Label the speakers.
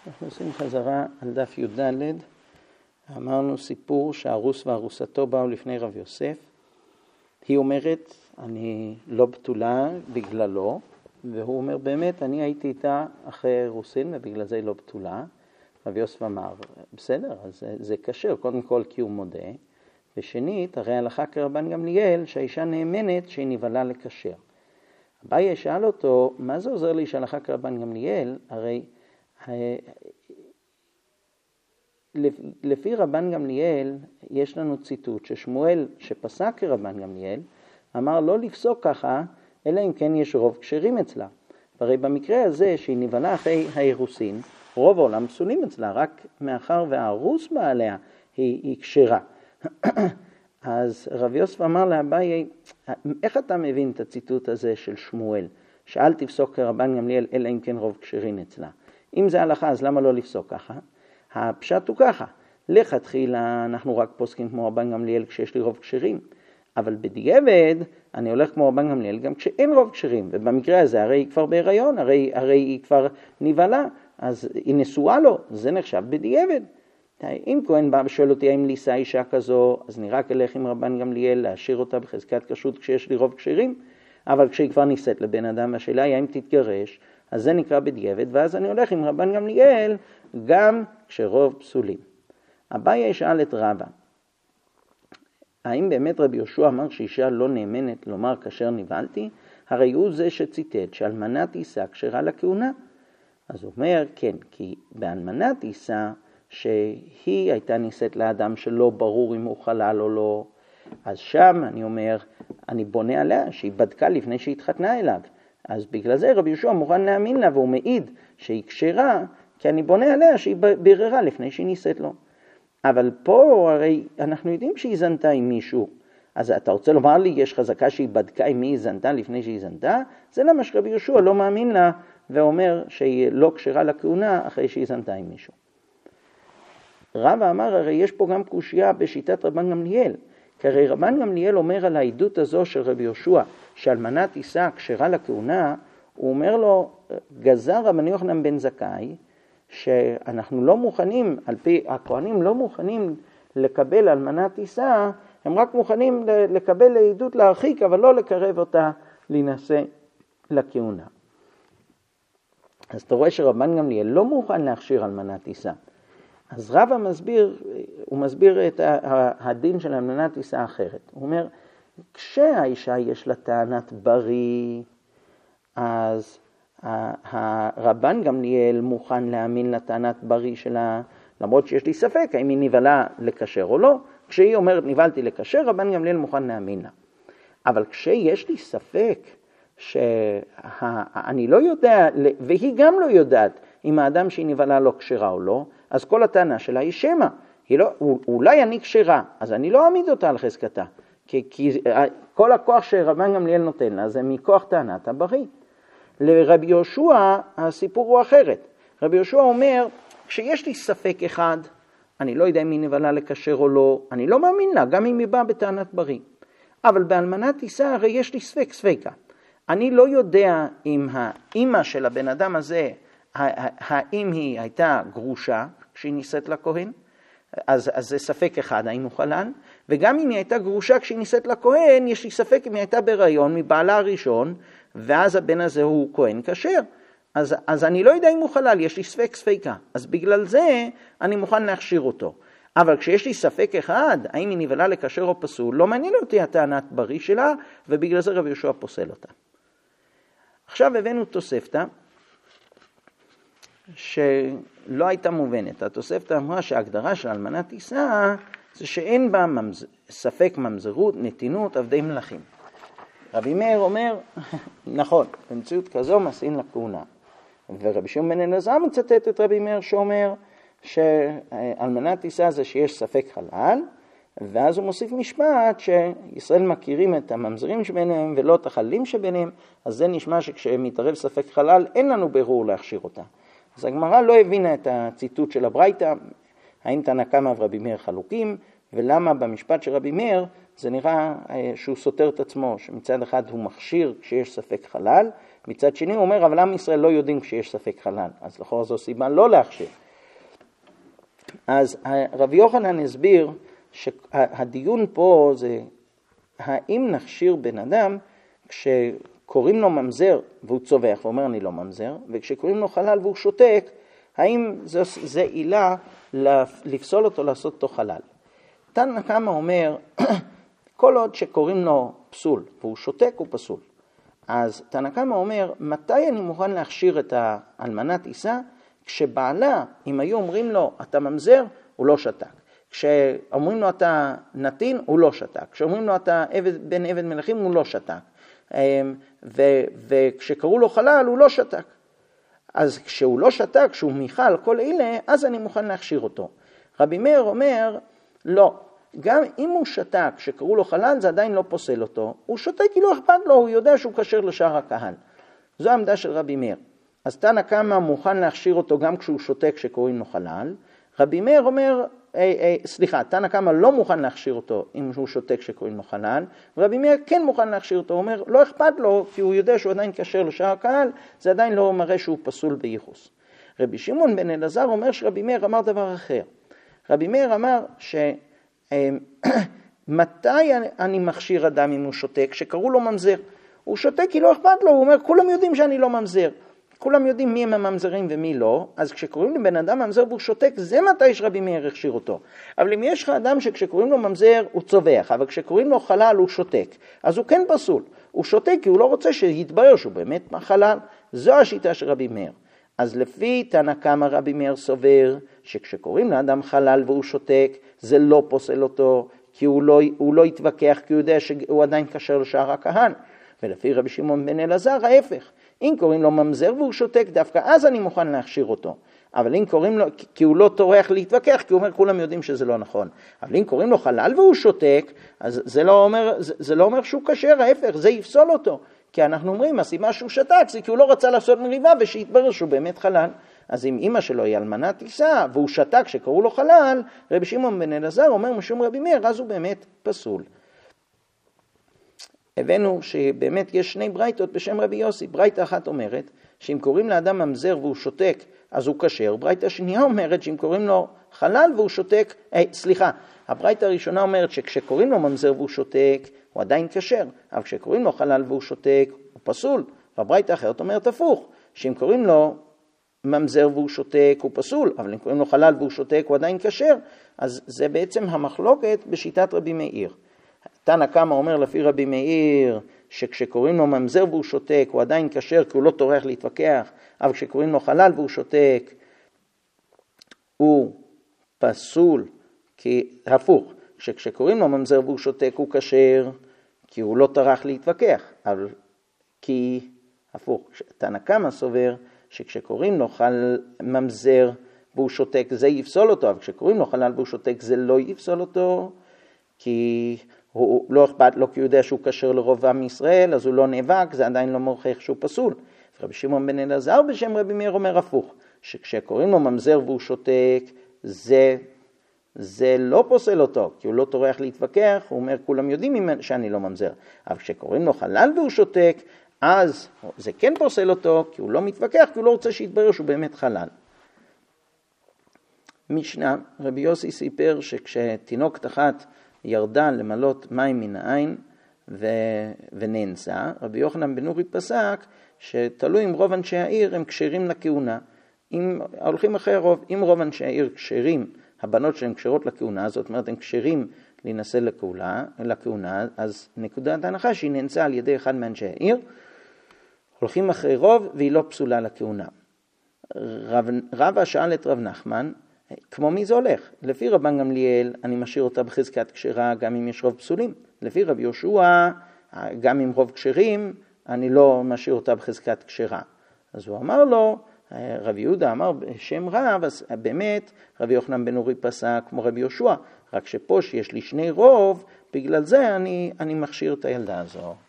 Speaker 1: אנחנו עושים חזרה על דף י"ד. אמרנו סיפור שהרוס והרוסתו באו לפני רב יוסף. היא אומרת, אני לא בתולה בגללו, והוא אומר, באמת, אני הייתי איתה אחרי רוסין, ובגלל זה היא לא בתולה. רב יוסף אמר, בסדר, אז זה קשר, קודם כל כי הוא מודה. ושנית, הרי הלכה כרבן גמליאל, שהאישה נאמנת שהיא נבלה לקשר. אביי שאל אותו, מה זה עוזר לי שהלכה כרבן גמליאל? הרי לפי רבן גמליאל יש לנו ציטוט ששמואל שפסק כרבן גמליאל אמר לא לפסוק ככה אלא אם כן יש רוב כשרים אצלה. הרי במקרה הזה שהיא נבלה אחרי האירוסין, רוב העולם פסולים אצלה, רק מאחר והארוס בעליה היא כשרה. אז רב יוסף אמר לאביי, איך אתה מבין את הציטוט הזה של שמואל, שאל תפסוק כרבן גמליאל אלא אם כן רוב כשרים אצלה? אם זה הלכה, אז למה לא לפסוק ככה? הפשט הוא ככה, לכתחילה אנחנו רק פוסקים כמו רבן גמליאל כשיש לי רוב כשרים, אבל בדיעבד אני הולך כמו רבן גמליאל גם כשאין רוב כשרים, ובמקרה הזה הרי היא כבר בהיריון, הרי היא כבר נבלה, אז היא נשואה לו, זה נחשב בדיעבד. אם כהן בא ושואל אותי האם לישא אישה כזו, אז אני רק אלך עם רבן גמליאל להשאיר אותה בחזקת כשרות כשיש לי רוב כשרים, אבל כשהיא כבר נישאת לבן אדם, השאלה היא האם תתגרש, אז זה נקרא בדיעבד, ואז אני הולך עם רבן גמליאל גם כשרוב פסולים. אביי שאל את רבא, האם באמת רבי יהושע אמר שאישה לא נאמנת לומר כאשר נבלתי? הרי הוא זה שציטט שאלמנה תישא כשרה לכהונה. אז הוא אומר כן, כי באלמנה תישא שהיא הייתה נישאת לאדם שלא ברור אם הוא חלל או לא, אז שם אני אומר, אני בונה עליה שהיא בדקה לפני שהיא התחתנה אליו. אז בגלל זה רבי יהושע מוכן להאמין לה, והוא מעיד שהיא כשרה, כי אני בונה עליה שהיא ביררה לפני שהיא נישאת לו. אבל פה הרי אנחנו יודעים שהיא זנתה עם מישהו. אז אתה רוצה לומר לי, יש חזקה שהיא בדקה עם מי היא זנתה לפני שהיא זנתה? זה למה שרבי יהושע לא מאמין לה, ואומר שהיא לא כשרה לכהונה אחרי שהיא זנתה עם מישהו. רבא אמר, הרי יש פה גם קושיה בשיטת רבן גמליאל. כי הרי רבן גמליאל אומר על העדות הזו של רבי יהושע, שאלמנה תישא כשרה לכהונה, הוא אומר לו, גזר רבן יוחנן בן זכאי, שאנחנו לא מוכנים, על פי הכהנים לא מוכנים לקבל אלמנה תישא, הם רק מוכנים לקבל לעדות להרחיק, אבל לא לקרב אותה להינשא לכהונה. אז אתה רואה שרבן גמליאל לא מוכן להכשיר אלמנה תישא. אז רבא מסביר את הדין של אלמנה תישא אחרת. הוא אומר, כשהאישה יש לה טענת בריא, אז הרבן גמליאל מוכן להאמין לטענת בריא שלה, למרות שיש לי ספק האם היא נבלה לקשר או לא. כשהיא אומרת נבלתי לקשר, רבן גמליאל מוכן להאמין לה. אבל כשיש לי ספק שאני לא יודע, והיא גם לא יודעת אם האדם שהיא נבלה לא כשרה או לא, אז כל הטענה שלה היא שמה. אולי אני כשרה, אז אני לא אעמיד אותה על חזקתה. כי כל הכוח שרבן גמליאל נותן לה זה מכוח טענת הבריא. לרבי יהושע הסיפור הוא אחרת. רבי יהושע אומר, כשיש לי ספק אחד, אני לא יודע אם היא נבלה לקשר או לא, אני לא מאמין לה, גם אם היא באה בטענת בריא. אבל באלמנה תישא הרי יש לי ספקה. אני לא יודע אם האמא של הבן אדם הזה, האם היא הייתה גרושה כשהיא נישאת לכהן, אז זה ספק אחד, האם הוא חלל, וגם אם היא הייתה גרושה כשהיא נישאת לכהן, יש לי ספק אם היא הייתה בהיריון מבעלה הראשון, ואז הבן הזה הוא כהן כשר. אז אני לא יודע אם הוא חלל, יש לי ספקה. אז בגלל זה אני מוכן להכשיר אותו. אבל כשיש לי ספק אחד, האם היא נבלה לקשר או פסול, לא מעניין אותי הטענת בריא שלה, ובגלל זה רבי יהושע פוסל אותה. עכשיו הבאנו תוספתא, שלא הייתה מובנת. התוספתא אמרה שההגדרה של אלמנה תישא, זה שאין בה ספק ממזרות, נתינות, עבדי מלכים. רבי מאיר אומר, נכון, במציאות כזו מסין לכהונה. ורבי שמעון בן אלעזר מצטט את רבי מאיר שאומר שאלמנה תישא זה שיש ספק חלל, ואז הוא מוסיף משפט שישראל מכירים את הממזרים שביניהם ולא את החללים שביניהם, אז זה נשמע שכשמתערב ספק חלל אין לנו ברור להכשיר אותה. אז הגמרא לא הבינה את הציטוט של הברייתא, האם תנא קמא ורבי מאיר חלוקים, ולמה במשפט של רבי מאיר זה נראה שהוא סותר את עצמו, שמצד אחד הוא מכשיר כשיש ספק חלל, מצד שני הוא אומר, אבל עם ישראל לא יודעים כשיש ספק חלל, אז לכאורה זו סיבה לא להכשיר. אז רבי יוחנן הסביר שהדיון פה זה, האם נכשיר בן אדם כשקוראים לו ממזר והוא צובח ואומר אני לא ממזר, וכשקוראים לו חלל והוא שותק, האם זה עילה לפסול אותו לעשות אותו חלל. תנא קמא אומר, כל עוד שקוראים לו פסול והוא שותק הוא פסול. אז תנא קמא אומר, מתי אני מוכן להכשיר את האלמנת אישה? כשבעלה, אם היו אומרים לו אתה ממזר, הוא לא שתק. כשאומרים לו אתה נתין, הוא לא שתק. כשאומרים לו אתה בן עבד מלכים, הוא לא שתק. וכשקראו לו חלל, הוא לא שתק. אז כשהוא לא שתק, כשהוא מיכל, כל אלה, אז אני מוכן להכשיר אותו. רבי מאיר אומר, לא. גם אם הוא שתק, כשקראו לו חלל, זה עדיין לא פוסל אותו. הוא שותק כי לא אכפת לו, הוא יודע שהוא כשר לשאר הקהל. זו העמדה של רבי מאיר. אז תנא קמא מוכן להכשיר אותו גם כשהוא שותק כשקוראים לו חלל. רבי מאיר אומר, תנא קמא לא מוכן להכשיר אותו אם הוא שותק כשקוראים לו חלל. רבי מאיר כן מוכן להכשיר אותו, הוא אומר, לא אכפת לו, כי הוא יודע שהוא עדיין כשר לשאר הקהל, זה עדיין לא מראה שהוא פסול בייחוס. רבי שמעון בן אלעזר אומר שרבי מאיר אמר דבר אחר. רבי מאיר אמר מתי אני מכשיר אדם אם הוא שותק? שקראו לו ממזר. הוא שותק כי לא אכפת לו, הוא אומר, כולם יודעים שאני לא ממזר. כולם יודעים מי הם הממזרים ומי לא, אז כשקוראים לבן אדם ממזר והוא שותק, זה מתי שרבי מאיר הכשיר אותו. אבל אם יש לך אדם שכשקוראים לו ממזר הוא צובח, אבל כשקוראים לו חלל הוא שותק, אז הוא כן פסול. הוא שותק כי הוא לא רוצה שיתברר שהוא באמת חלל. זו השיטה של רבי מאיר. אז לפי תנא קמא רבי מאיר סובר שכשקוראים לאדם חלל והוא שותק, זה לא פוסל אותו, כי הוא לא יתווכח, כי הוא יודע שהוא עדיין כשר לשאר הקהל. ולפי רבי שמעון בן אלעזר ההפך. אם קוראים לו ממזר והוא שותק, דווקא אז אני מוכן להכשיר אותו. אבל אם קוראים לו, כי הוא לא טורח להתווכח, כי הוא אומר, כולם יודעים שזה לא נכון. אבל אם קוראים לו חלל והוא שותק, אז זה לא אומר שהוא כשר, ההפך, זה יפסול אותו. כי אנחנו אומרים, הסיבה שהוא שתק זה כי הוא לא רצה לעשות מריבה ושיתברר שהוא באמת חלל. אז אם אמא שלו היא אלמנת אישה והוא שתק שקראו לו חלל, רבי שמעון בן אלעזר אומר משום רבי מאיר, אז הוא באמת פסול. הבאנו שבאמת יש שני ברייתות בשם רבי יוסי. ברייתה אחת אומרת שאם קוראים לאדם ממזר והוא שותק אז הוא כשר. ברייתה שנייה אומרת שאם קוראים לו חלל והוא שותק, הברייתה הראשונה אומרת שכשקוראים לו ממזר והוא שותק הוא עדיין כשר, אבל כשקוראים לו חלל והוא שותק הוא פסול. והברייתה אחרת אומרת הפוך, שאם קוראים לו ממזר והוא שותק הוא פסול, אבל אם קוראים לו חלל והוא שותק הוא עדיין כשר. אז זה בעצם המחלוקת בשיטת רבי מאיר. תנא קמא אומר לפי רבי מאיר שכשקוראים לו ממזר והוא שותק הוא עדיין כשר כי הוא לא טורח להתווכח, אבל כשקוראים לו חלל והוא שותק הוא פסול, כי הפוך, כשקוראים לו ממזר והוא שותק הוא כשר כי הוא לא טרח להתווכח, אבל כי הפוך, תנא קמא סובר שכשקוראים לו ממזר והוא שותק זה יפסול אותו, אבל כשקוראים לו חלל והוא שותק זה לא יפסול אותו, כי הוא לא אכפת לו, כי הוא יודע שהוא כשר לרוב עם ישראל, אז הוא לא נאבק, זה עדיין לא מוכיח שהוא פסול. רבי שמעון בן אלעזר בשם רבי מאיר אומר הפוך, שכשקוראים לו ממזר והוא שותק, זה לא פוסל אותו, כי הוא לא טורח להתווכח, הוא אומר כולם יודעים שאני לא ממזר. אבל כשקוראים לו חלל והוא שותק, אז זה כן פוסל אותו, כי הוא לא מתווכח, כי הוא לא רוצה שיתברר שהוא באמת חלל. משנה, רבי יוסי סיפר שכשתינוקת אחת ירדה למלות מים מן העין ונאנסה, רבי יוחנן בן נורי פסק שתלוי אם רוב אנשי העיר הם כשרים לכהונה. אם הולכים אחרי הרוב, אם רוב אנשי העיר כשרים, הבנות שלהם כשרות לכהונה, זאת אומרת הם כשרים להינשא לכהונה, אז נקודת ההנחה שהיא נאנסה על ידי אחד מאנשי העיר, הולכים אחרי רוב והיא לא פסולה לכהונה. רבא שאל את רב נחמן, כמו מי זה הולך? לפי רבן גמליאל אני משאיר אותה בחזקת כשרה גם אם יש רוב פסולים. לפי רבי יהושע גם אם רוב כשרים אני לא משאיר אותה בחזקת כשרה. אז הוא אמר לו, רבי יהודה אמר בשם רב, אז באמת רבי יוחנן בן נורי פסק כמו רבי יהושע, רק שפה שיש לי שני רוב, בגלל זה אני מכשיר את הילדה הזו.